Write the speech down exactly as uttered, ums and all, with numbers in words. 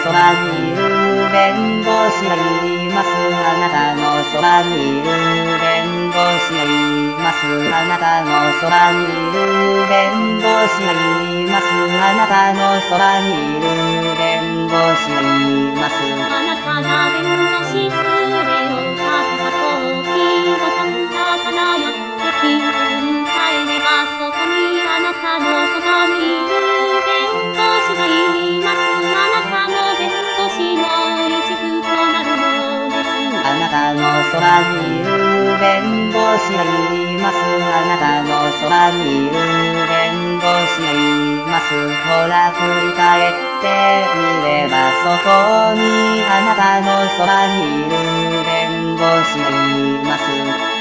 そばにいる弁護士がいます。あなたのそばにいる弁護士がいます。あなたのそばにいる弁護士がいます。あなたのそばにいる弁護士がいます。 あなたが弁護士杖を立てた時、ごとんだからやってきて迎えれば、そこにあなたのそばにいる弁護士がいます。あなたも弁護士の一部となるのです。 あなたのそばにいる弁護士がいます。あなたのそばにいる弁護士がいます。ほら振り返ってみれば、そこにあなたのそばにいる弁護士がいます。